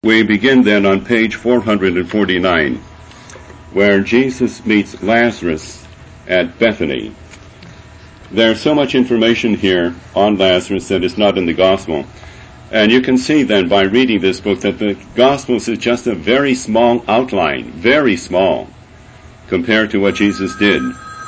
We begin then on page 449, where Jesus meets Lazarus at Bethany. There's so much information here on Lazarus that is not in the Gospel. And you can see then by reading this book that the Gospels is just a very small outline, very small, compared to what Jesus did.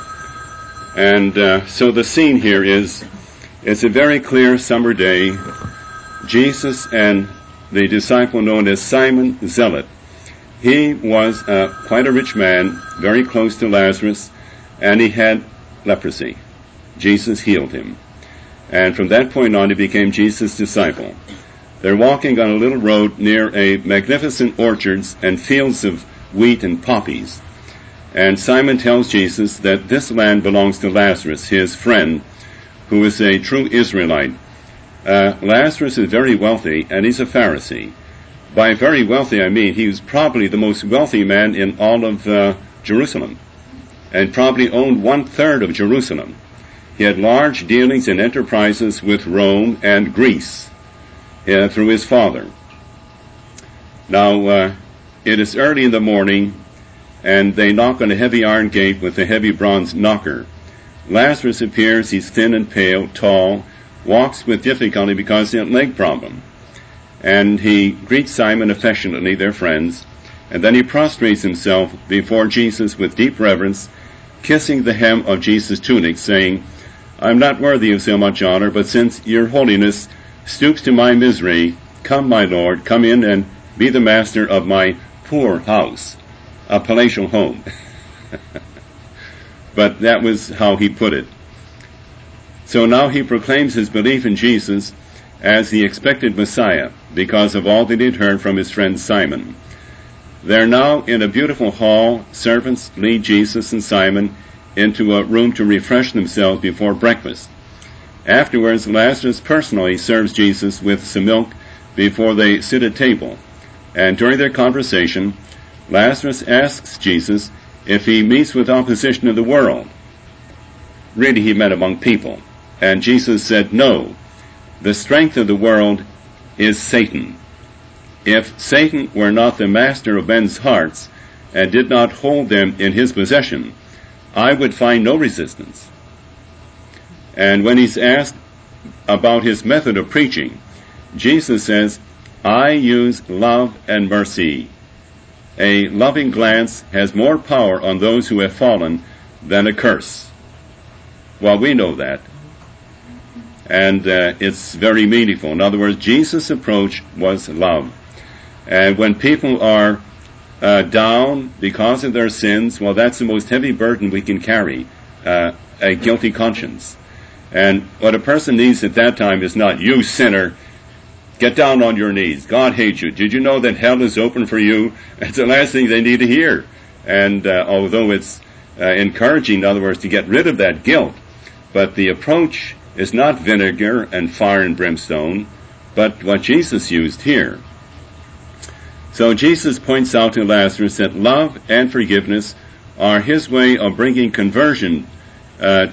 And so the scene here is, it's a very clear summer day. Jesus and the disciple known as Simon Zealot. He was quite a rich man, very close to Lazarus, and he had leprosy. Jesus healed him. And from that point on, he became Jesus' disciple. They're walking on a little road near a magnificent orchards and fields of wheat and poppies. And Simon tells Jesus that this land belongs to Lazarus, his friend, who is a true Israelite. Lazarus is very wealthy, and he's a Pharisee. By very wealthy, I mean he was probably the most wealthy man in all of Jerusalem, and probably owned 1/3 of Jerusalem. He had large dealings and enterprises with Rome and Greece through his father. Now, it is early in the morning, and they knock on a heavy iron gate with a heavy bronze knocker. Lazarus appears. He's thin and pale, tall, walks with difficulty because he had a leg problem. And he greets Simon affectionately, their friends, and then he prostrates himself before Jesus with deep reverence, kissing the hem of Jesus' tunic, saying, "I'm not worthy of so much honor, but since your holiness stoops to my misery, come, my Lord, come in and be the master of my poor house," a palatial home. But that was how he put it. So now he proclaims his belief in Jesus as the expected Messiah because of all that he'd heard from his friend Simon. They're now in a beautiful hall. Servants lead Jesus and Simon into a room to refresh themselves before breakfast. Afterwards, Lazarus personally serves Jesus with some milk before they sit at table. And during their conversation, Lazarus asks Jesus if he meets with opposition of the world. Really, he meant among people. And Jesus said, no, the strength of the world is Satan. If Satan were not the master of men's hearts and did not hold them in his possession, I would find no resistance. And when he's asked about his method of preaching, Jesus says, I use love and mercy. A loving glance has more power on those who have fallen than a curse. Well, we know that. And it's very meaningful. In other words, Jesus' approach was love. And when people are down because of their sins, well, that's the most heavy burden we can carry, a guilty conscience. And what a person needs at that time is not, you sinner, get down on your knees. God hates you. Did you know that hell is open for you? It's the last thing they need to hear. And although it's encouraging, in other words, to get rid of that guilt, but the approach is not vinegar and fire and brimstone, but what Jesus used here. So Jesus points out to Lazarus that love and forgiveness are his way of bringing conversion. And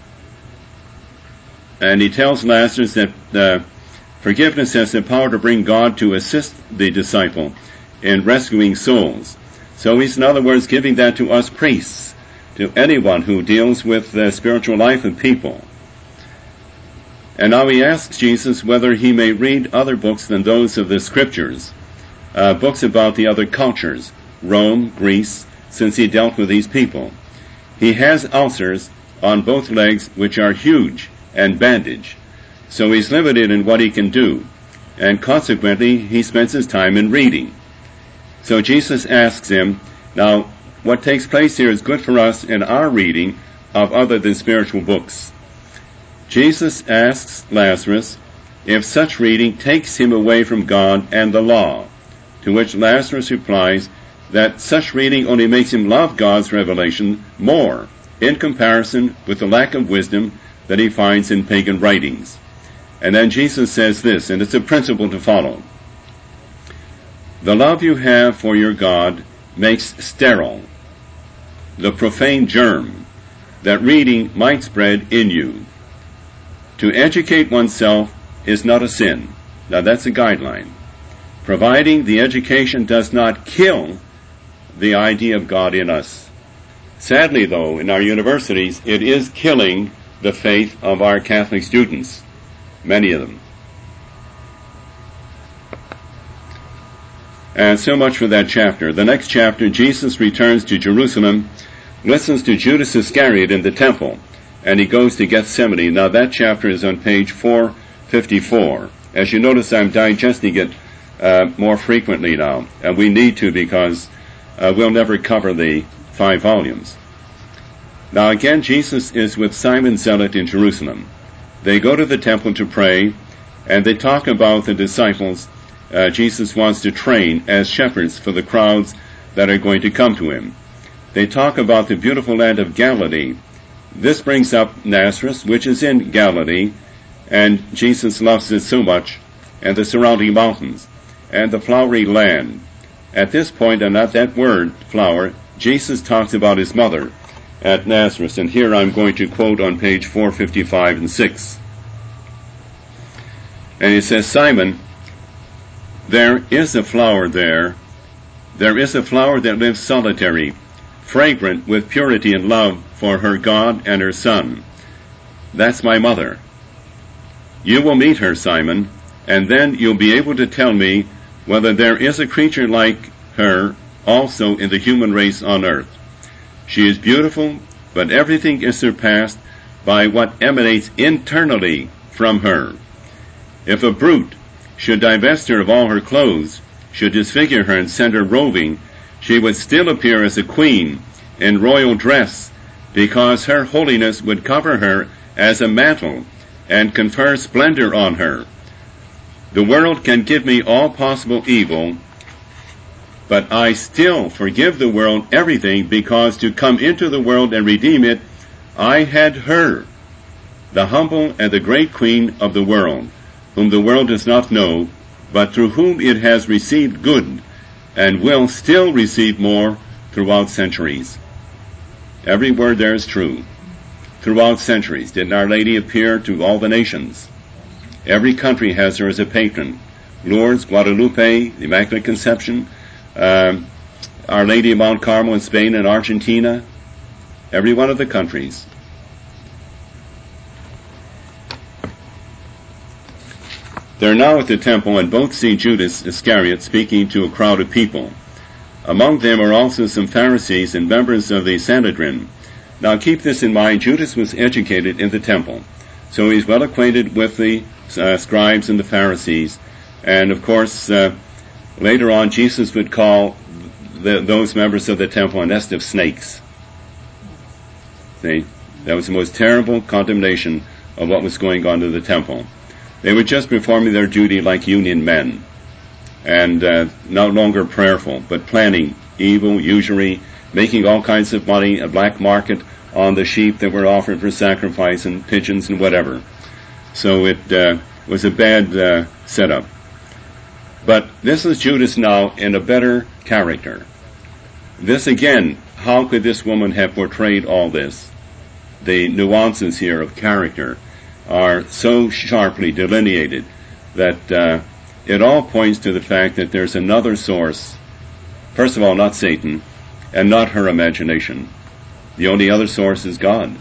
he tells Lazarus that forgiveness has the power to bring God to assist the disciple in rescuing souls. So he's, in other words, giving that to us priests, to anyone who deals with the spiritual life of people. And now he asks Jesus whether he may read other books than those of the Scriptures, books about the other cultures, Rome, Greece, since he dealt with these people. He has ulcers on both legs which are huge and bandaged, so he's limited in what he can do, and consequently he spends his time in reading. So Jesus asks him, now what takes place here is good for us in our reading of other than spiritual books. Jesus asks Lazarus if such reading takes him away from God and the law, to which Lazarus replies that such reading only makes him love God's revelation more in comparison with the lack of wisdom that he finds in pagan writings. And then Jesus says this, and it's a principle to follow. The love you have for your God makes sterile the profane germ that reading might spread in you. To educate oneself is not a sin. Now that's a guideline. providing the education does not kill the idea of God in us. Sadly, though, in our universities, it is killing the faith of our Catholic students, many of them. And so much for that chapter. The next chapter, Jesus returns to Jerusalem, listens to Judas Iscariot in the temple, and he goes to Gethsemane. Now that chapter is on page 454. As you notice, I'm digesting it more frequently now, and we need to, because we'll never cover the 5 volumes. Now again, Jesus is with Simon Zealot in Jerusalem. They go to the temple to pray, and they talk about the disciples Jesus wants to train as shepherds for the crowds that are going to come to him. They talk about the beautiful land of Galilee. This brings up Nazareth, which is in Galilee, and Jesus loves it so much, and the surrounding mountains, and the flowery land. At this point, and at that word, flower, Jesus talks about his mother at Nazareth, and here I'm going to quote on page 455 and 6. And he says, Simon, there is a flower there. There is a flower that lives solitary, fragrant with purity and love for her God and her Son. That's my mother. You will meet her, Simon, and then you'll be able to tell me whether there is a creature like her also in the human race on earth. She is beautiful, but everything is surpassed by what emanates internally from her. If a brute should divest her of all her clothes, should disfigure her and send her roving, she would still appear as a queen in royal dress, because her holiness would cover her as a mantle and confer splendor on her. The world can give me all possible evil, but I still forgive the world everything, because to come into the world and redeem it, I had her, the humble and the great queen of the world, whom the world does not know, but through whom it has received good, and will still receive more throughout centuries. Every word there is true. Throughout centuries, didn't Our Lady appear to all the nations? Every country has her as a patron. Lourdes, Guadalupe, the Immaculate Conception, Our Lady of Mount Carmel in Spain and Argentina, every one of the countries. They're now at the temple, and both see Judas Iscariot speaking to a crowd of people. Among them are also some Pharisees and members of the Sanhedrin. Now keep this in mind, Judas was educated in the temple, so he's well acquainted with the scribes and the Pharisees. And of course, later on, Jesus would call those members of the temple a nest of snakes. See, that was the most terrible condemnation of what was going on in the temple. They were just performing their duty like union men, and no longer prayerful, but planning evil, usury, making all kinds of money, a black market on the sheep that were offered for sacrifice, and pigeons and whatever. So it was a bad setup. But this is Judas now in a better character. This again, how could this woman have portrayed all this? The nuances here of character are so sharply delineated that it all points to the fact that there's another source. First of all, not Satan, and not her imagination. The only other source is God.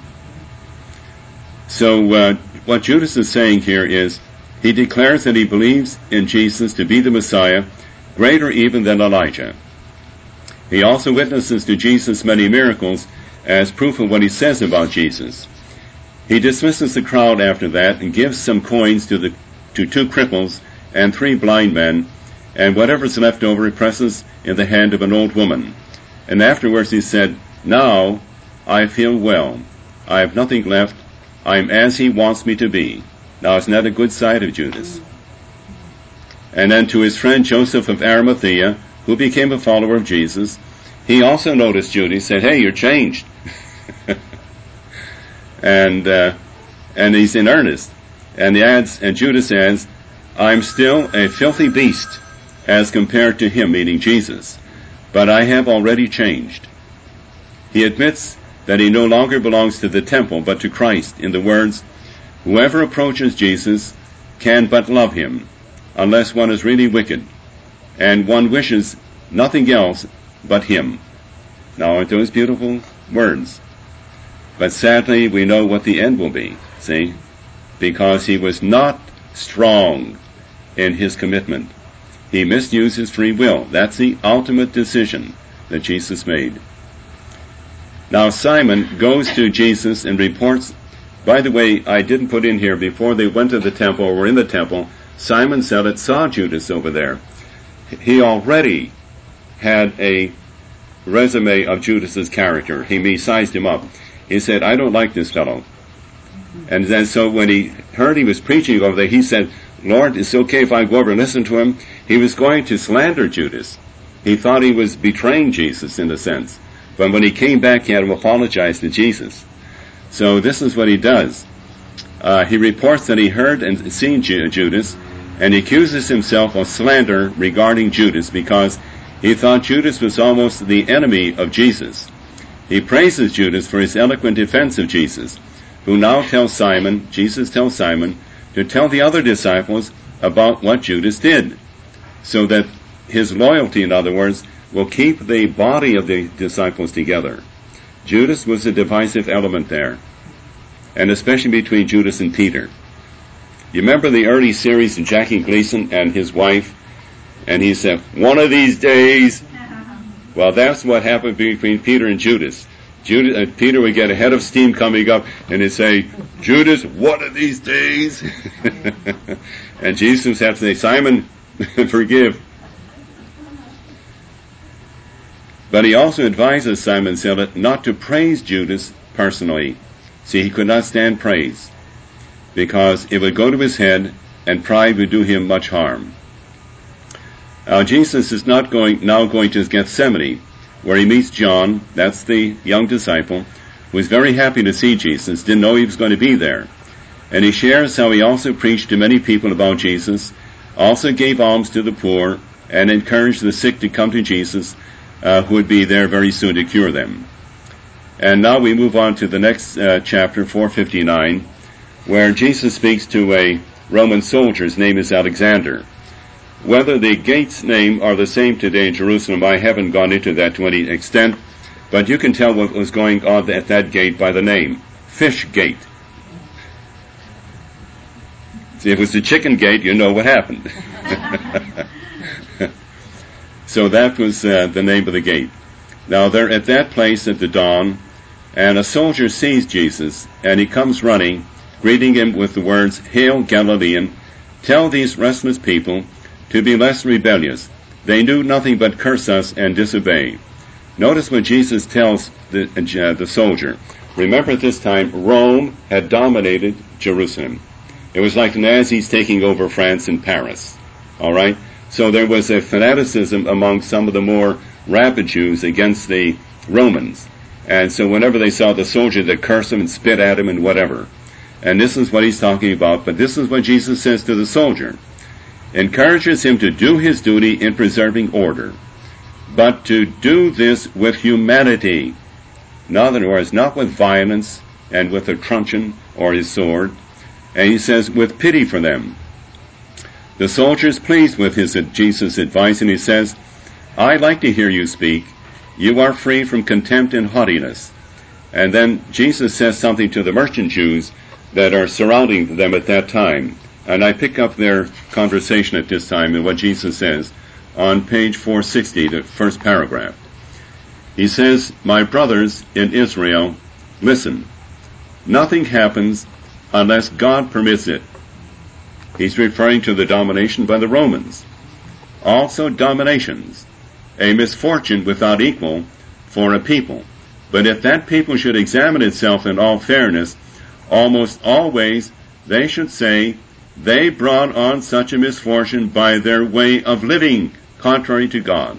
So what Judas is saying here is, he declares that he believes in Jesus to be the Messiah, greater even than Elijah. He also witnesses to Jesus' many miracles as proof of what he says about Jesus. He dismisses the crowd after that and gives some coins to 2 cripples and 3 blind men, and whatever's left over he presses in the hand of an old woman. And afterwards he said, "Now I feel well. I have nothing left. I'm as he wants me to be." Now isn't that a good side of Judas? And then to his friend Joseph of Arimathea, who became a follower of Jesus, he also noticed Judas, said, "Hey, you're changed." And he's in earnest. And Judas adds, "I'm still a filthy beast as compared to him," meaning Jesus, "but I have already changed." He admits that he no longer belongs to the temple, but to Christ, in the words, "Whoever approaches Jesus can but love him, unless one is really wicked. and one wishes nothing else but him. Now, aren't those beautiful words? But sadly, we know what the end will be, see? Because he was not strong in his commitment. He misused his free will. That's the ultimate decision that Jesus made. Now Simon goes to Jesus and reports, by the way, I didn't put in here, before they went to the temple or were in the temple, Simon Zealot saw Judas over there. He already had a resume of Judas's character. He sized him up. He said, I don't like this fellow. And then so when he heard he was preaching over there, he said, Lord, it's okay if I go over and listen to him. He was going to slander Judas. He thought he was betraying Jesus in a sense. But when he came back, he had to apologize to Jesus. So this is what he does. He reports that he heard and seen Judas, and he accuses himself of slander regarding Judas because he thought Judas was almost the enemy of Jesus. He praises Judas for his eloquent defense of Jesus, who now tells Simon, Jesus tells Simon, to tell the other disciples about what Judas did, so that his loyalty, in other words, will keep the body of the disciples together. Judas was a divisive element there, and especially between Judas and Peter. You remember the early series of Jackie Gleason and his wife, and he said, one of these days. Well, that's what happened between Peter and Judas. Peter would get a head of steam coming up, and he'd say, Judas, one of these days. And Jesus had to say, Simon, forgive. But he also advises Simon Zealot not to praise Judas personally. See, he could not stand praise, because it would go to his head, and pride would do him much harm. Now, Jesus is now going to Gethsemane, where he meets John, that's the young disciple, who was very happy to see Jesus, didn't know he was going to be there. And he shares how he also preached to many people about Jesus, also gave alms to the poor, and encouraged the sick to come to Jesus, who would be there very soon to cure them. And now we move on to the next chapter, 459, where Jesus speaks to a Roman soldier. His name is Alexander. Whether the gates' name are the same today in Jerusalem, I haven't gone into that to any extent, but you can tell what was going on at that gate by the name, Fish Gate. See, if it was the chicken gate, you know what happened. So that was the name of the gate. Now they're at that place at the dawn, and a soldier sees Jesus, and he comes running, greeting him with the words, Hail Galilean, tell these restless people to be less rebellious. They do nothing but curse us and disobey. Notice what Jesus tells the soldier. Remember, at this time, Rome had dominated Jerusalem. It was like the Nazis taking over France and Paris. All right? So there was a fanaticism among some of the more rabid Jews against the Romans. And so whenever they saw the soldier, they'd curse him and spit at him and whatever. And this is what he's talking about. But this is what Jesus says to the soldier. Encourages him to do his duty in preserving order, but to do this with humanity. In other words, not with violence and with a truncheon or his sword. And he says, with pity for them. The soldier is pleased with Jesus' advice, and he says, I like to hear you speak. You are free from contempt and haughtiness. And then Jesus says something to the merchant Jews that are surrounding them at that time. And I pick up their conversation at this time and what Jesus says on page 460, the first paragraph. He says, my brothers in Israel, listen. Nothing happens unless God permits it. He's referring to the domination by the Romans. Also dominations, a misfortune without equal for a people. But if that people should examine itself in all fairness, almost always they should say, they brought on such a misfortune by their way of living, contrary to God.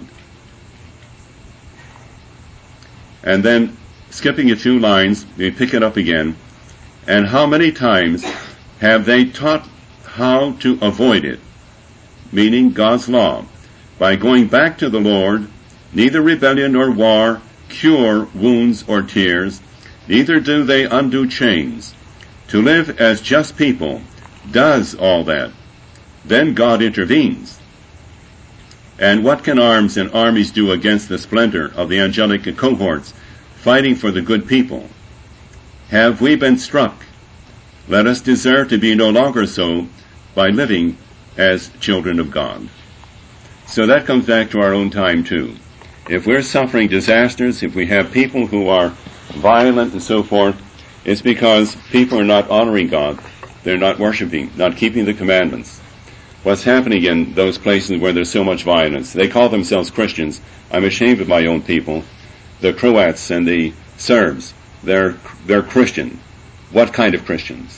And then, skipping a few lines, we pick it up again. And how many times have they taught how to avoid it, meaning God's law, by going back to the Lord? Neither rebellion nor war cure wounds or tears, neither do they undo chains. To live as just people does all that. Then God intervenes. And what can arms and armies do against the splendor of the angelic cohorts fighting for the good people? Have we been struck? Let us deserve to be no longer so by living as children of God. So that comes back to our own time too. If we're suffering disasters, if we have people who are violent and so forth, it's because people are not honoring God. They're not worshiping, not keeping the commandments. What's happening in those places where there's so much violence? They call themselves Christians. I'm ashamed of my own people. The Croats and the Serbs, they're Christian. What kind of Christians?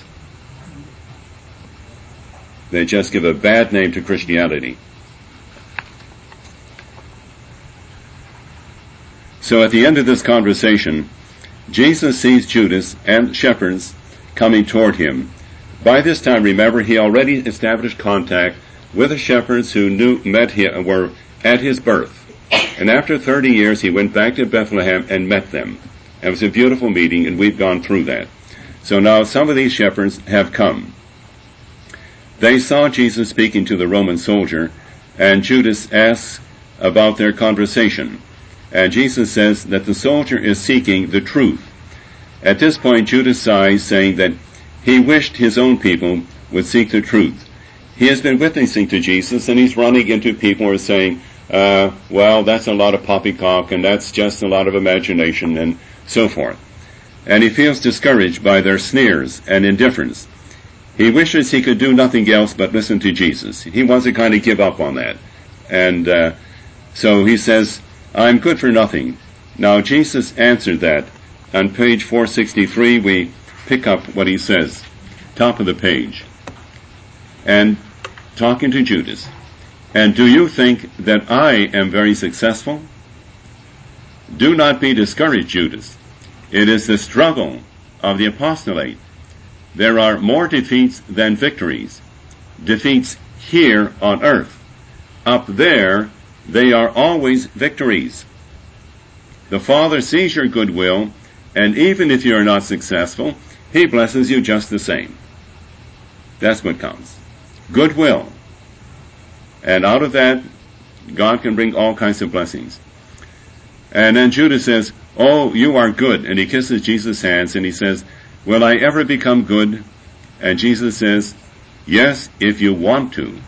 They just give a bad name to Christianity. So at the end of this conversation, Jesus sees Judas and shepherds coming toward him. By this time, remember, he already established contact with the shepherds who met him, were at his birth. And after 30 years, he went back to Bethlehem and met them. It was a beautiful meeting, and we've gone through that. So now some of these shepherds have come. They saw Jesus speaking to the Roman soldier, and Judas asks about their conversation. And Jesus says that the soldier is seeking the truth. At this point, Judas sighs, saying that he wished his own people would seek the truth. He has been witnessing to Jesus, and he's running into people who are saying, well, that's a lot of poppycock, and that's just a lot of imagination, and so forth. And he feels discouraged by their sneers and indifference. He wishes he could do nothing else but listen to Jesus. He wants to kind of give up on that. And so he says, I'm good for nothing. Now, Jesus answered that. On page 463, we pick up what he says, top of the page. And talking to Judas, and do you think that I am very successful? Do not be discouraged, Judas. It is the struggle of the apostolate. There are more defeats than victories. Defeats here on earth. Up there, they are always victories. The Father sees your goodwill, and even if you are not successful, he blesses you just the same. That's what counts. Goodwill. And out of that, God can bring all kinds of blessings. And then Judas says, oh, you are good. And he kisses Jesus' hands and he says, will I ever become good? And Jesus says, yes, if you want to.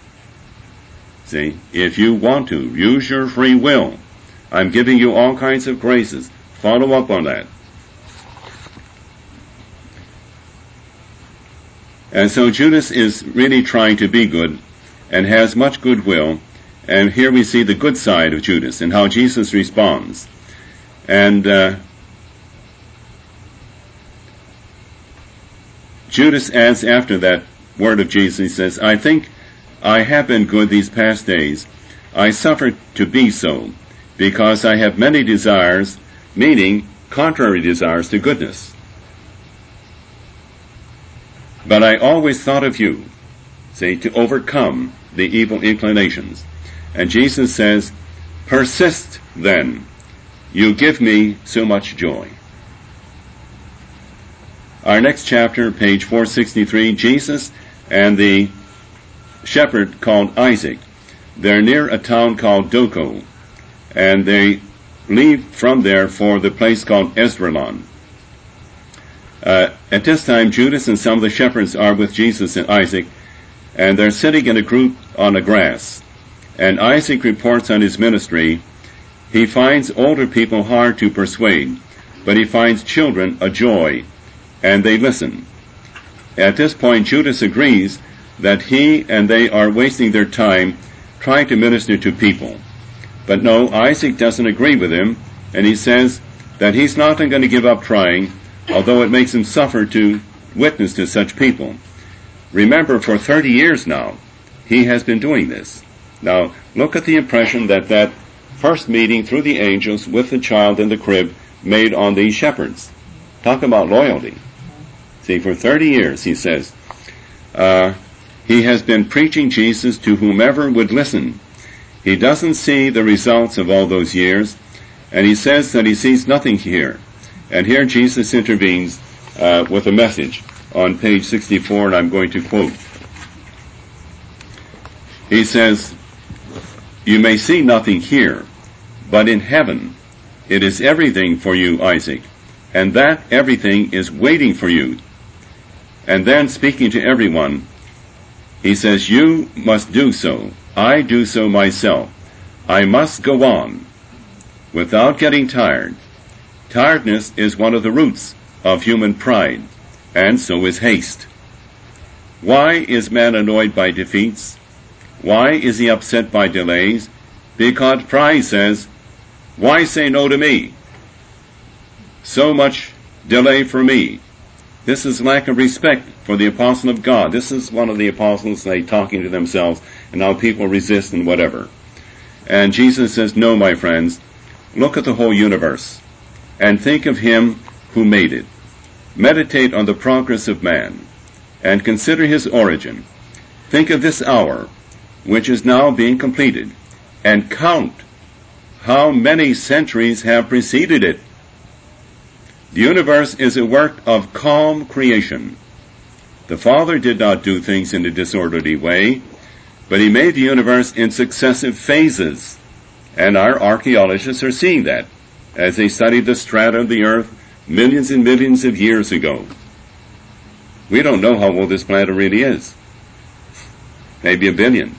See, if you want to, use your free will. I'm giving you all kinds of graces. Follow up on that. And so Judas is really trying to be good and has much goodwill. And here we see the good side of Judas and how Jesus responds. And Judas adds after that word of Jesus, he says, I think I have been good these past days. I suffer to be so, because I have many desires, meaning contrary desires to goodness. But I always thought of you, see, to overcome the evil inclinations. And Jesus says, persist then. You give me so much joy. Our next chapter, page 463, Jesus and the shepherd called Isaac. They're near a town called Doko, and they leave from there for the place called Esdraelon. At this time, Judas and some of the shepherds are with Jesus and Isaac, and they're sitting in a group on the grass. And Isaac reports on his ministry. He finds older people hard to persuade, but he finds children a joy, and they listen. At this point, Judas agrees that he and they are wasting their time trying to minister to people. But no, Isaac doesn't agree with him, and he says that he's not going to give up trying, although it makes him suffer to witness to such people. Remember, for 30 years now, he has been doing this. Now, look at the impression that first meeting through the angels with the child in the crib made on these shepherds. Talk about loyalty. See, for 30 years, he says, he has been preaching Jesus to whomever would listen. He doesn't see the results of all those years, and he says that he sees nothing here. And here Jesus intervenes with a message on page 64, and I'm going to quote. He says, You may see nothing here, but in heaven it is everything for you, Isaac, and that everything is waiting for you. And then, speaking to everyone, he says, you must do so. I do so myself. I must go on without getting tired. Tiredness is one of the roots of human pride, and so is haste. Why is man annoyed by defeats? Why is he upset by delays? Because pride says, why say no to me? So much delay for me. This is lack of respect for the apostle of God. This is one of the apostles, they talking to themselves, and how people resist and whatever. And Jesus says, no, my friends, look at the whole universe and think of him who made it. Meditate on the progress of man and consider his origin. Think of this hour, which is now being completed, and count how many centuries have preceded it. The universe is a work of calm creation. The Father did not do things in a disorderly way, but he made the universe in successive phases. And our archaeologists are seeing that as they studied the strata of the earth millions and millions of years ago. We don't know how old this planet really is. Maybe 1 billion.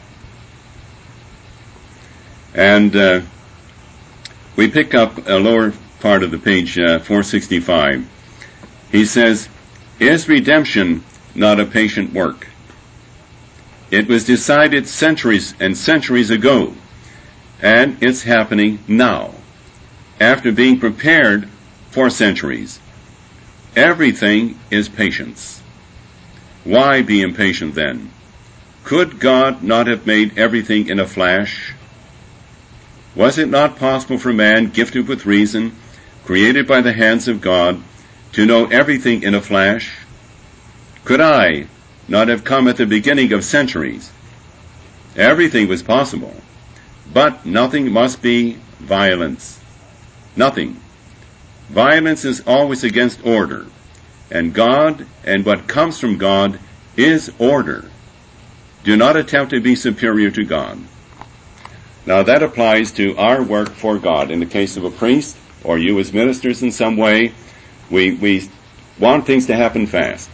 And we pick up a lower part of the page, 465. He says, is redemption not a patient work? It was decided centuries and centuries ago, and it's happening now, after being prepared for centuries. Everything is patience. Why be impatient then? Could God not have made everything in a flash? Was it not possible for man, gifted with reason, created by the hands of God, to know everything in a flash? Could I not have come at the beginning of centuries? Everything was possible, but nothing must be violence. Nothing. Violence is always against order, and God and what comes from God is order. Do not attempt to be superior to God. Now that applies to our work for God. In the case of a priest, or you as ministers in some way, we want things to happen fast.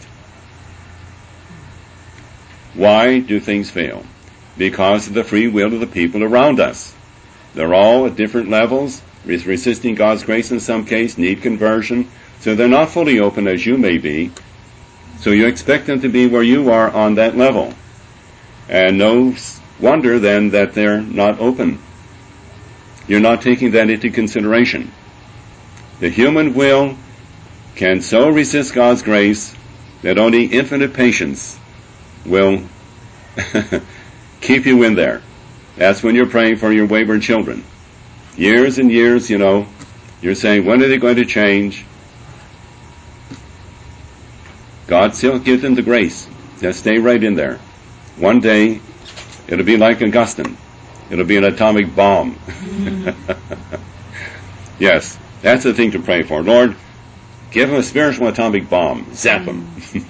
Why do things fail? Because of the free will of the people around us. They're all at different levels, resisting God's grace in some case, need conversion, so they're not fully open as you may be. So you expect them to be where you are on that level. And no wonder then that they're not open. You're not taking that into consideration. The human will can so resist God's grace that only infinite patience will keep you in there. That's when you're praying for your wayward children. Years and years, you're saying, when are they going to change? God still gives them the grace. Just stay right in there. One day, it'll be like Augustine. It'll be an atomic bomb. Yes, that's the thing to pray for. Lord, give him a spiritual atomic bomb. Zap him.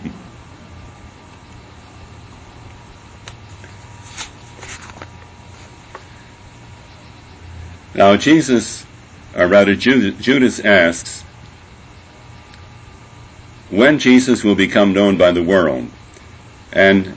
Now Judas asks, when Jesus will become known by the world? And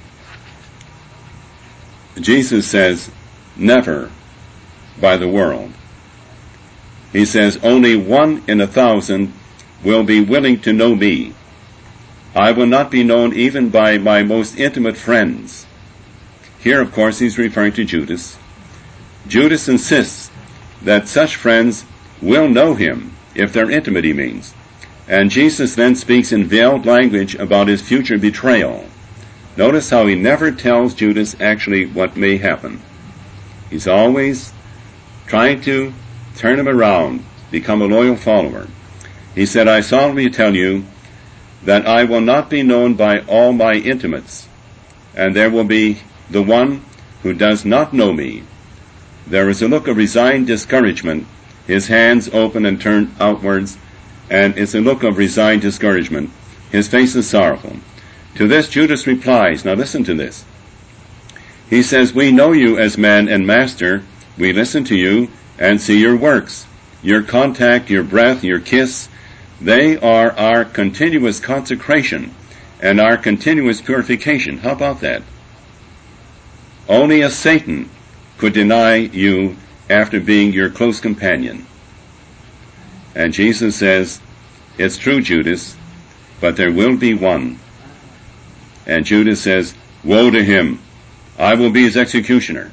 Jesus says, never by the world. He says, only 1 in 1,000 will be willing to know me. I will not be known even by my most intimate friends. Here, of course, he's referring to Judas. Judas insists that such friends will know him, if they're intimate, he means. And Jesus then speaks in veiled language about his future betrayal. Notice how he never tells Judas actually what may happen. He's always trying to turn him around, become a loyal follower. He said, I solemnly tell you that I will not be known by all my intimates, and there will be the one who does not know me. There is a look of resigned discouragement, his hands open and turned outwards, and it's a look of resigned discouragement. His face is sorrowful. To this Judas replies, now listen to this. He says, we know you as man and master. We listen to you and see your works. Your contact, your breath, your kiss, they are our continuous consecration and our continuous purification. How about that? Only a Satan could deny you after being your close companion. And Jesus says, it's true, Judas, but there will be one. And Judas says, woe to him. I will be his executioner.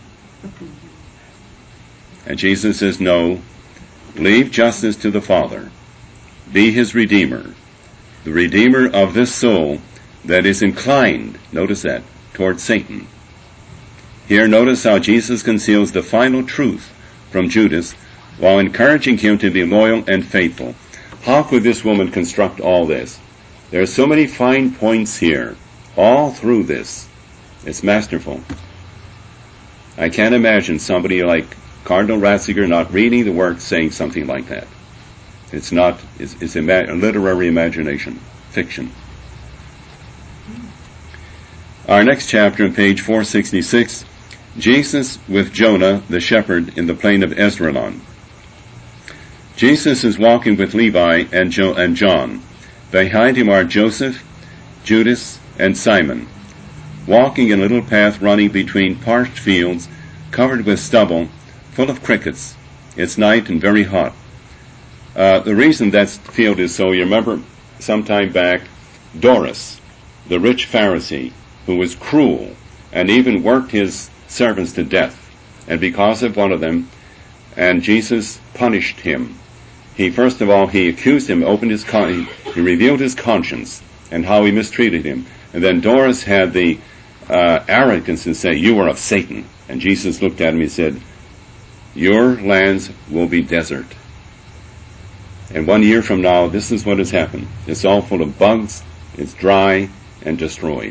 And Jesus says, no, leave justice to the Father. Be his redeemer, the redeemer of this soul that is inclined, notice that, towards Satan. Here, notice how Jesus conceals the final truth from Judas while encouraging him to be loyal and faithful. How could this woman construct all this? There are so many fine points here, all through this. It's masterful. I can't imagine somebody like Cardinal Ratzinger not reading the work saying something like that. It's a literary imagination, fiction. Our next chapter on page 466, Jesus with Jonah the shepherd in the plain of Esdraelon. Jesus is walking with Levi and John. Behind him are Joseph, Judas, and Simon, walking in a little path running between parched fields covered with stubble, full of crickets. It's night and very hot. The reason that field is so, you remember some time back, Doris, the rich Pharisee, who was cruel and even worked his servants to death. And because of one of them, and Jesus punished him. First of all, he accused him, he revealed his conscience and how he mistreated him. And then Doris had the arrogance to say, you are of Satan. And Jesus looked at him and said, your lands will be desert. And 1 year from now, this is what has happened. It's all full of bugs, it's dry and destroyed.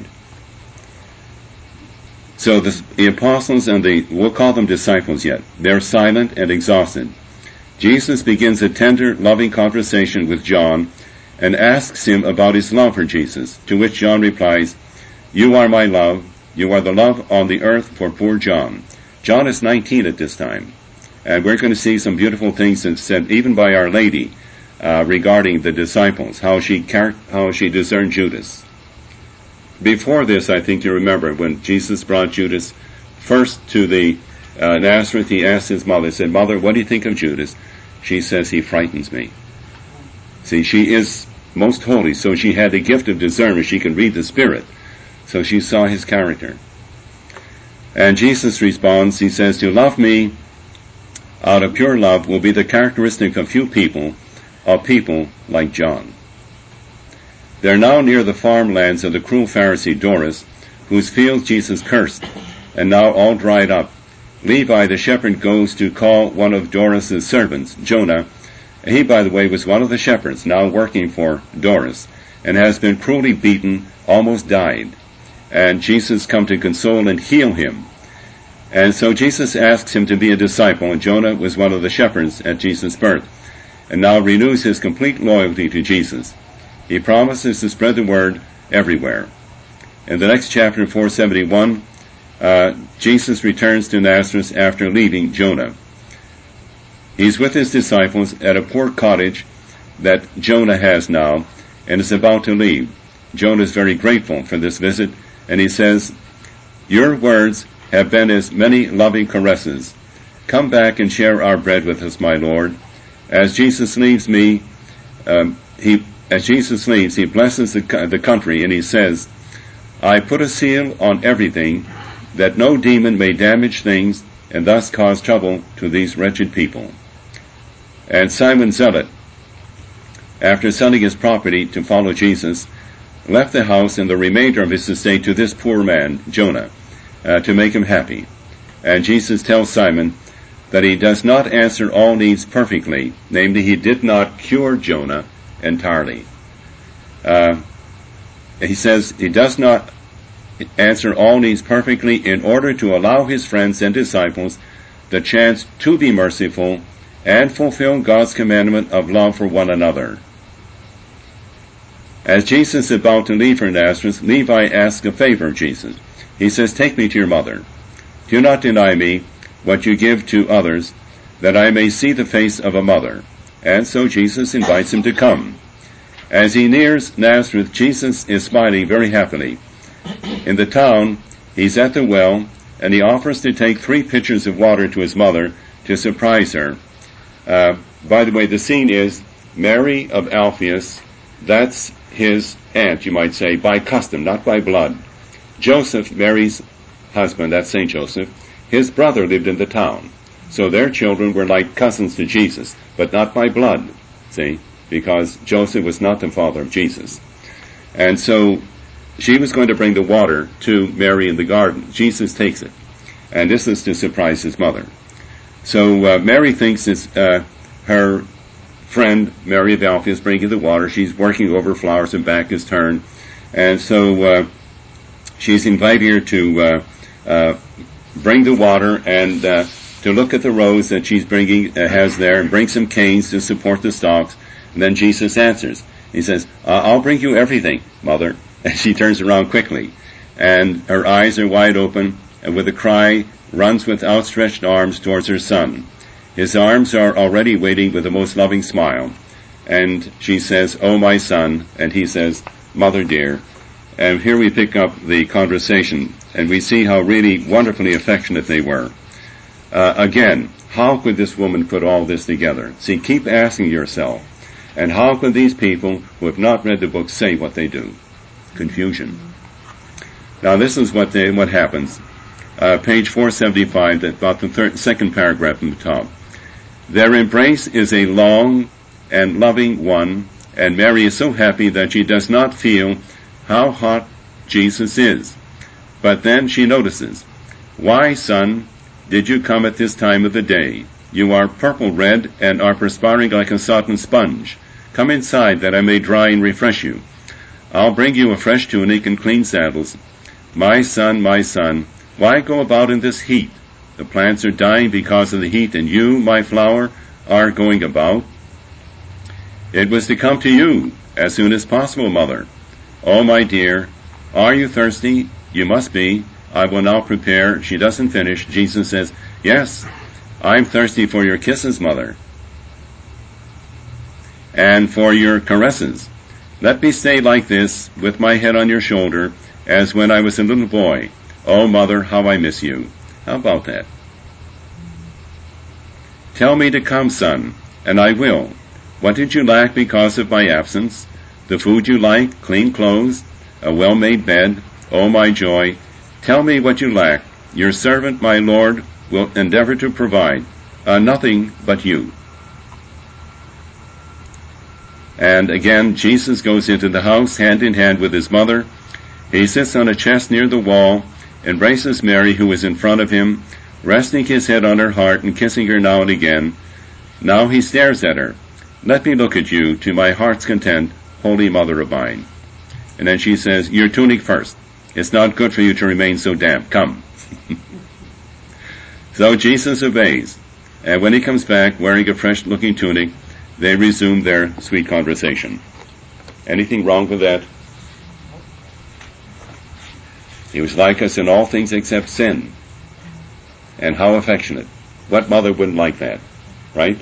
So the apostles and we'll call them disciples yet, they're silent and exhausted. Jesus begins a tender, loving conversation with John and asks him about his love for Jesus, to which John replies, you are my love, you are the love on the earth for poor John. John is 19 at this time. And we're going to see some beautiful things that's said even by Our Lady regarding the disciples, how she discerned Judas. Before this, I think you remember, when Jesus brought Judas first to the Nazareth, he asked his mother, he said, Mother, what do you think of Judas? She says, he frightens me. See, she is most holy, so she had the gift of discernment. She can read the Spirit. So she saw his character. And Jesus responds, he says, to love me out of pure love will be the characteristic of people like John. They're now near the farmlands of the cruel Pharisee Doris, whose fields Jesus cursed, and now all dried up. Levi the shepherd goes to call one of Doris's servants, Jonah. He, by the way, was one of the shepherds now working for Doris, and has been cruelly beaten, almost died. And Jesus come to console and heal him. And so Jesus asks him to be a disciple, and Jonah was one of the shepherds at Jesus' birth, and now renews his complete loyalty to Jesus. He promises to spread the word everywhere. In the next chapter, 471, Jesus returns to Nazareth after leaving Jonah. He's with his disciples at a poor cottage that Jonah has now, and is about to leave. Jonah is very grateful for this visit, and he says, your words have been as many loving caresses. Come back and share our bread with us, my Lord. As Jesus leaves, he blesses the country, and he says, I put a seal on everything, that no demon may damage things, and thus cause trouble to these wretched people. And Simon Zealot, after selling his property to follow Jesus, left the house and the remainder of his estate to this poor man, Jonah, to make him happy. And Jesus tells Simon that he does not answer all needs perfectly, namely, he did not cure Jonah entirely. He says he does not answer all needs perfectly in order to allow his friends and disciples the chance to be merciful and fulfill God's commandment of love for one another. As Jesus is about to leave for Nazareth, Levi asks a favor of Jesus. He says, take me to your mother. Do not deny me what you give to others, that I may see the face of a mother. And so Jesus invites him to come. As he nears Nazareth, Jesus is smiling very happily. In the town, he's at the well, and he offers to take 3 pitchers of water to his mother to surprise her. By the way, the scene is Mary of Alphaeus. That's his aunt, you might say, by custom, not by blood. Joseph, Mary's husband, that's St. Joseph, his brother lived in the town. So their children were like cousins to Jesus, but not by blood, see, because Joseph was not the father of Jesus. And so she was going to bring the water to Mary in the garden. Jesus takes it. And this is to surprise his mother. So Mary thinks it's her friend, Mary of Alphaeus, bringing the water. She's working over flowers and back is turned. And so she's inviting her to bring the water and to look at the rows that she's bringing, has there, and bring some canes to support the stalks. And then Jesus answers. He says, I'll bring you everything, mother. And she turns around quickly, and her eyes are wide open, and with a cry, runs with outstretched arms towards her son. His arms are already waiting with the most loving smile. And she says, "Oh, my son," and he says, "Mother dear." And here we pick up the conversation, and we see how really wonderfully affectionate they were. Again, how could this woman put all this together? See, keep asking yourself, and how could these people who have not read the book say what they do? Confusion. Now this is what happens. Page 475, about the second paragraph from the top. Their embrace is a long and loving one, and Mary is so happy that she does not feel how hot Jesus is. But then she notices, "Why, son, did you come at this time of the day? You are purple red and are perspiring like a sodden sponge. Come inside that I may dry and refresh you. I'll bring you a fresh tunic and clean sandals. My son, why go about in this heat? The plants are dying because of the heat, and you, my flower, are going about. It was to come to you as soon as possible, mother. Oh, my dear, are you thirsty? You must be. I will now prepare." She doesn't finish. Jesus says, "Yes, I'm thirsty for your kisses, mother, and for your caresses. Let me stay like this, with my head on your shoulder, as when I was a little boy. Oh, mother, how I miss you." How about that? "Tell me to come, son, and I will. What did you lack because of my absence? The food you like, clean clothes, a well-made bed. Oh, my joy, tell me what you lack. Your servant, my Lord, will endeavor to provide. Nothing but you." And again, Jesus goes into the house hand in hand with his mother. He sits on a chest near the wall, embraces Mary, who is in front of him, resting his head on her heart and kissing her now and again. Now he stares at her. "Let me look at you, to my heart's content, Holy Mother of mine." And then she says, "Your tunic first. It's not good for you to remain so damp. Come." So Jesus obeys. And when he comes back wearing a fresh-looking tunic, they resume their sweet conversation. Anything wrong with that? He was like us in all things except sin. And how affectionate. What mother wouldn't like that? Right?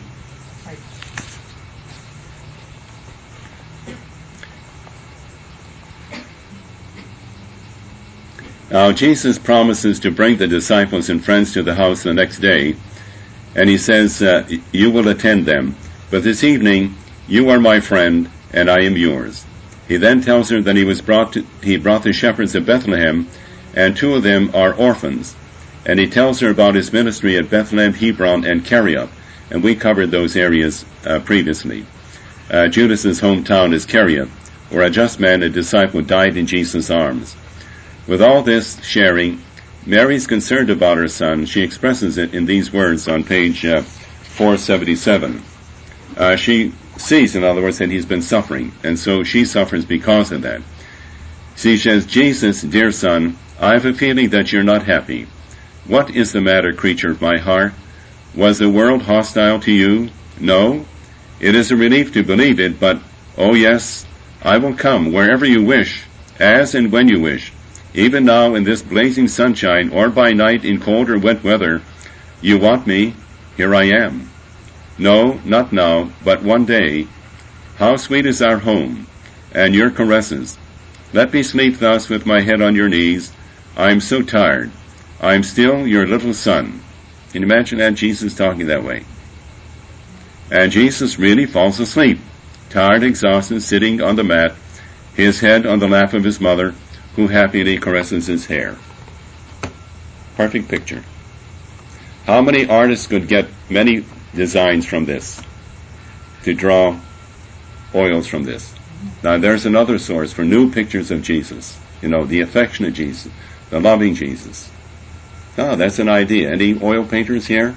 Now, Jesus promises to bring the disciples and friends to the house the next day, and he says, "You will attend them, but this evening you are my friend, and I am yours." He then tells her that he brought the shepherds of Bethlehem, and 2 of them are orphans. And he tells her about his ministry at Bethlehem, Hebron, and Kerioth, and we covered those areas previously. Judas's hometown is Kerioth, where a just man, a disciple, died in Jesus' arms. With all this sharing, Mary's concerned about her son. She expresses it in these words on page 477. She sees, in other words, that he's been suffering, and so she suffers because of that. She says, "Jesus, dear son, I have a feeling that you're not happy. What is the matter, creature of my heart? Was the world hostile to you? No? It is a relief to believe it, but, oh yes, I will come wherever you wish, as and when you wish. Even now in this blazing sunshine, or by night in cold or wet weather, you want me, here I am. No, not now, but one day. How sweet is our home, and your caresses. Let me sleep thus with my head on your knees. I'm so tired. I'm still your little son. Can you imagine that, Jesus talking that way? And Jesus really falls asleep, tired, exhausted, sitting on the mat, his head on the lap of his mother, who happily caresses his hair. Perfect picture. How many artists could get many designs from this, to draw oils from this? Now there's another source for new pictures of Jesus. The affectionate Jesus, the loving Jesus. That's an idea. Any oil painters here?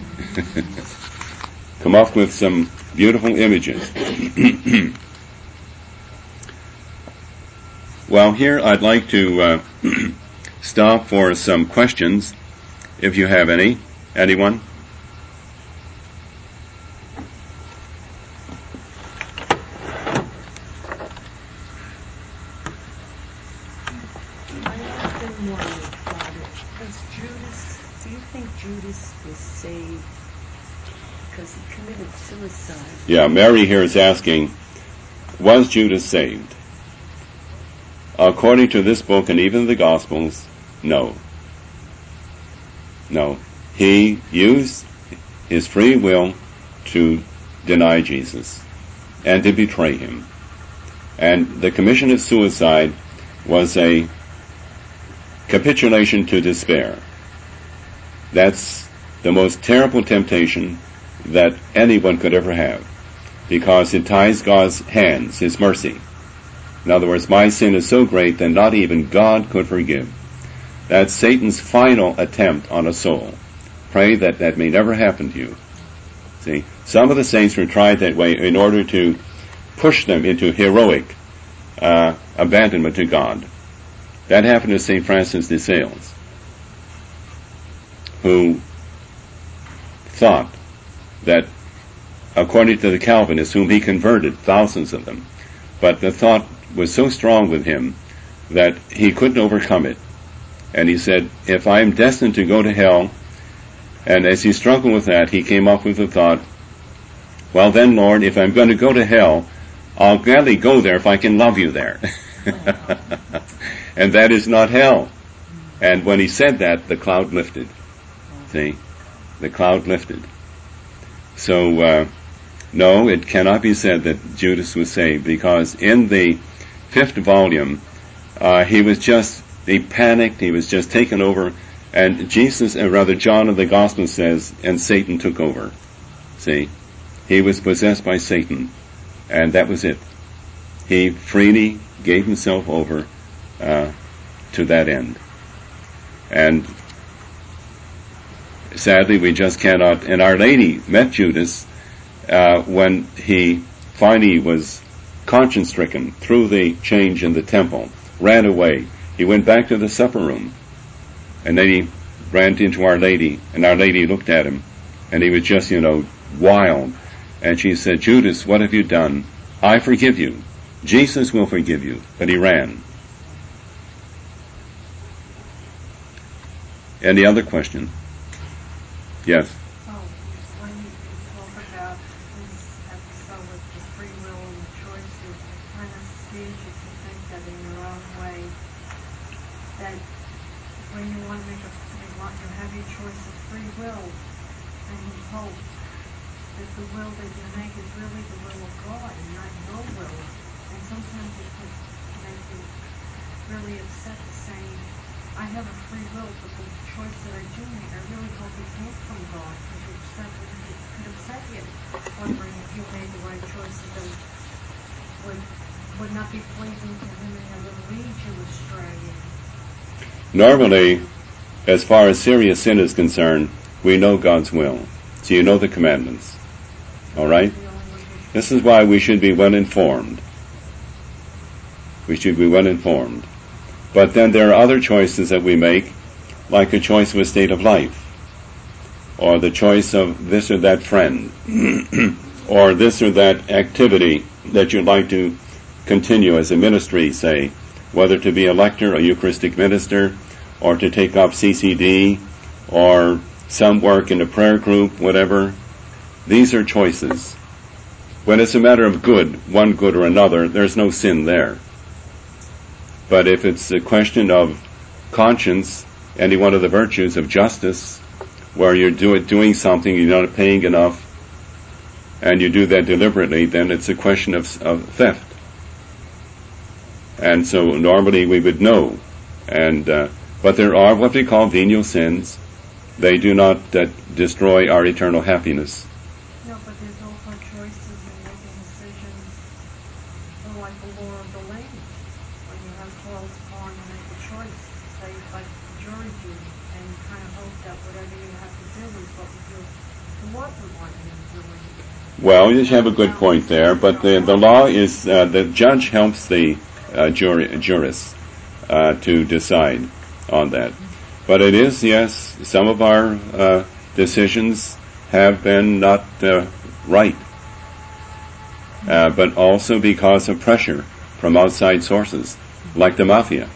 Come up with some beautiful images. Well, here I'd like to stop for some questions, if you have any. Anyone? Do you think Judas was saved because he committed suicide? Yeah, Mary here is asking, was Judas saved? According to this book and even the Gospels, no. No. He used his free will to deny Jesus and to betray him. And the commission of suicide was a capitulation to despair. That's the most terrible temptation that anyone could ever have, because it ties God's hands, his mercy. In other words, my sin is so great that not even God could forgive. That's Satan's final attempt on a soul. Pray that that may never happen to you. See, some of the saints were tried that way in order to push them into heroic abandonment to God. That happened to St. Francis de Sales, who thought that, according to the Calvinists, whom he converted, thousands of them, but the thought was so strong with him that he couldn't overcome it. And he said, if I'm destined to go to hell, and as he struggled with that, he came up with the thought, well then, Lord, if I'm going to go to hell, I'll gladly go there if I can love you there. And that is not hell. And when he said that, the cloud lifted. See? The cloud lifted. So, no, it cannot be said that Judas was saved, because in the 5th volume, he panicked, he was just taken over, and John of the Gospel says, and Satan took over. See? He was possessed by Satan, and that was it. He freely gave himself over to that end. And sadly, we just cannot. And Our Lady met Judas when he finally was conscience-stricken through the change in the temple, ran away. He went back to the supper room, and then he ran into Our Lady, and Our Lady looked at him, and he was just, wild. And she said, Judas, what have you done? I forgive you. Jesus will forgive you. But he ran. Any other question? Yes. When you talk about this episode with the free will and the choices, it kind of scares you to think that in your own way, that when you want to you have your choice of free will, and you hope that the will that you make is really the will of God and not your will. And sometimes it can make you really upset to say, I have a free will, but the choice that I do make, I really hope it came from God, because it could upset you, wondering if you made the right choices that would not be pleasing to Him and that would lead you astray. Normally, as far as serious sin is concerned, we know God's will. So you know the commandments. All right? This is why we should be well informed. We should be well informed. But then there are other choices that we make, like a choice of a state of life, or the choice of this or that friend, or this or that activity that you'd like to continue as a ministry, say, whether to be a lector, a Eucharistic minister, or to take up CCD, or some work in a prayer group, whatever. These are choices. When it's a matter of good, one good or another, there's no sin there. But if it's a question of conscience, any one of the virtues of justice, where you're doing something, you're not paying enough, and you do that deliberately, then it's a question of theft. And so normally we would know. But there are what we call venial sins. They do not destroy our eternal happiness. No, but there's also choices in making decisions, like the law of the land. When you have called upon to make a choice, say like jury duty, and you kind of hope that whatever you have to do is what the Lord would want you to do. Well, you have a good point there, but the law is, the judge helps the jurists to decide on that. But it is, yes, some of our decisions have been not right, but also because of pressure from outside sources, like the mafia.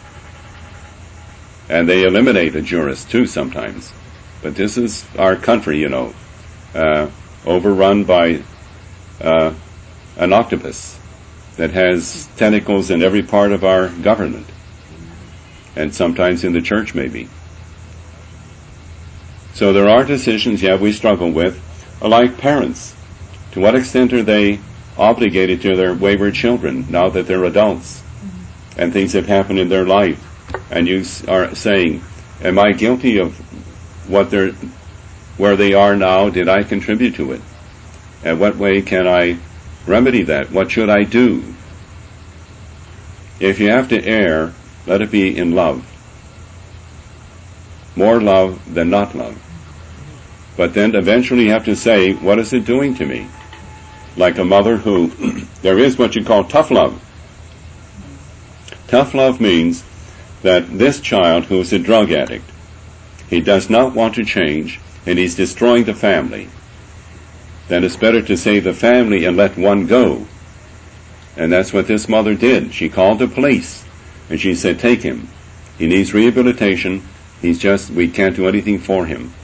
And they eliminate a jurist too sometimes. But this is our country, you know, overrun by an octopus that has tentacles in every part of our government, and sometimes in the church maybe. So there are decisions, we struggle with, like parents. To what extent are they obligated to their wayward children now that they're adults and things have happened in their life? And you are saying, am I guilty of where they are now? Did I contribute to it? And what way can I remedy that? What should I do? If you have to err, let it be in love. More love than not love. But then eventually you have to say, what is it doing to me? Like a mother who, there is what you call tough love. Tough love means that this child who is a drug addict, he does not want to change, and he's destroying the family. Then it's better to save the family and let one go. And that's what this mother did. She called the police, and she said, take him. He needs rehabilitation. We can't do anything for him.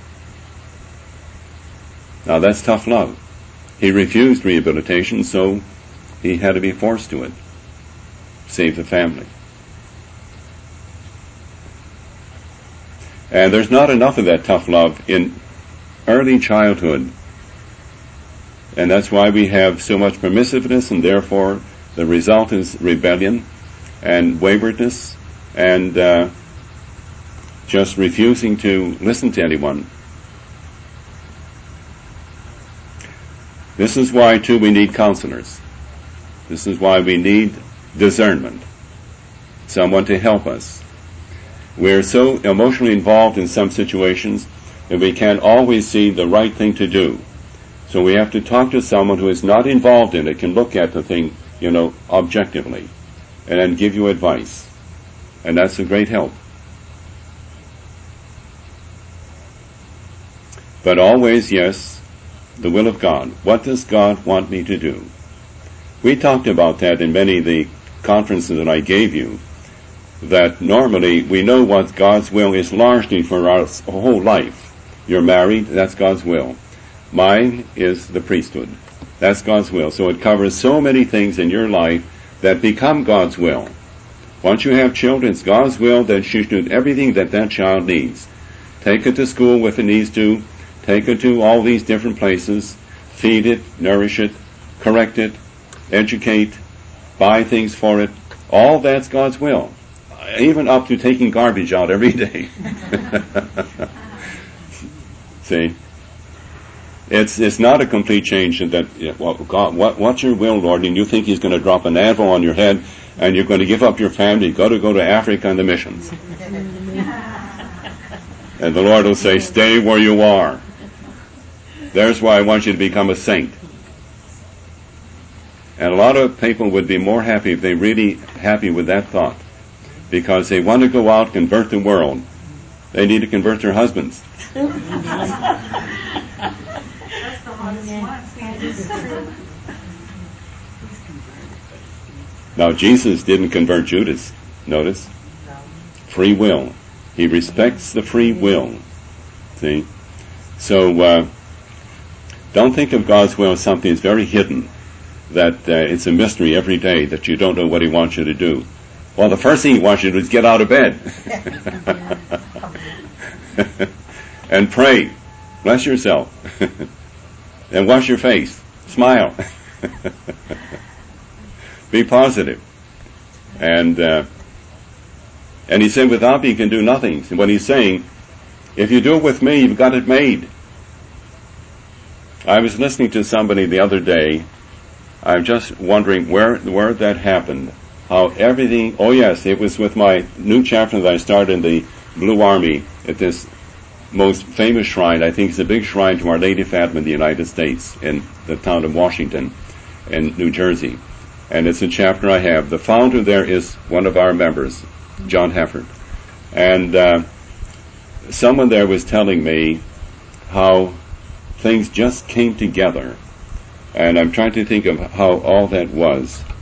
Now that's tough love. He refused rehabilitation, so he had to be forced to it. Save the family. And there's not enough of that tough love in early childhood. And that's why we have so much permissiveness, and therefore the result is rebellion and waywardness and just refusing to listen to anyone. This is why, too, we need counselors. This is why we need discernment, someone to help us. We're so emotionally involved in some situations that we can't always see the right thing to do. So we have to talk to someone who is not involved in it, can look at the thing, objectively, and then give you advice. And that's a great help. But always, yes, the will of God. What does God want me to do? We talked about that in many of the conferences that I gave you, that normally we know what God's will is largely for our whole life. You're married, that's God's will. Mine is the priesthood. That's God's will. So it covers so many things in your life that become God's will. Once you have children, it's God's will that you should do everything that child needs. Take it to school if it needs to. Take it to all these different places. Feed it, nourish it, correct it, educate, buy things for it. All that's God's will. Even up to taking garbage out every day. See? It's not a complete change in that, God, what's your will, Lord? And you think He's going to drop an anvil on your head and you're going to give up your family, go to Africa and the missions. And the Lord will say, stay where you are. There's why I want you to become a saint. And a lot of people would be more happy if they're really happy with that thought, because they want to go out and convert the world. They need to convert their husbands. That's the hardest one. Now, Jesus didn't convert Judas. Notice? Free will. He respects the free will. See? So, don't think of God's will as something that's very hidden, that it's a mystery every day, that you don't know what He wants you to do. Well, the first thing He wants you to do is get out of bed. And pray. Bless yourself. And wash your face. Smile. Be positive. And He said, without me you can do nothing. So what He's saying, if you do it with me, you've got it made. I was listening to somebody the other day. I'm just wondering where that happened. How everything, oh yes, it was with my new chapter that I started in the Blue Army at this most famous shrine. I think it's a big shrine to Our Lady of Fatima in the United States, in the town of Washington, in New Jersey. And it's a chapter I have. The founder there is one of our members, John Hefford. And someone there was telling me how things just came together. And I'm trying to think of how all that was.